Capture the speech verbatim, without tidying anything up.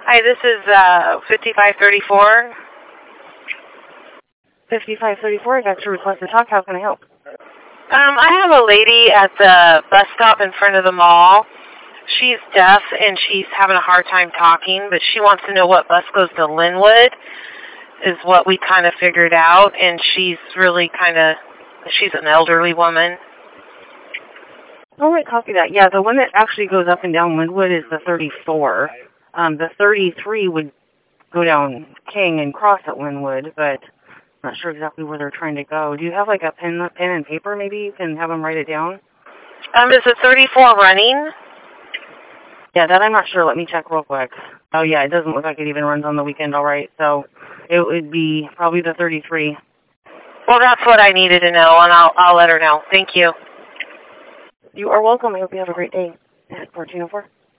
Hi, this is uh, fifty-five thirty-four. fifty-five thirty-four, I got your request to talk. How can I help? Um, I have a lady at the bus stop in front of the mall. She's deaf and she's having a hard time talking, but she wants to know what bus goes to Linwood, is what we kind of figured out, and she's really kind of, she's an elderly woman. All right, copy that. Yeah, the one that actually goes up and down Linwood is the thirty-four. Um, the thirty-three would go down King and cross at Linwood, but I'm not sure exactly where they're trying to go. Do you have like a pen, pen and paper maybe? You can have them write it down? Um, is the thirty-four running? Yeah, that I'm not sure. Let me check real quick. Oh, yeah, it doesn't look like it even runs on the weekend, all right. So it would be probably the thirty-three. Well, that's what I needed to know, and I'll, I'll let her know. Thank you. You are welcome. I hope you have a great day. fourteen oh four.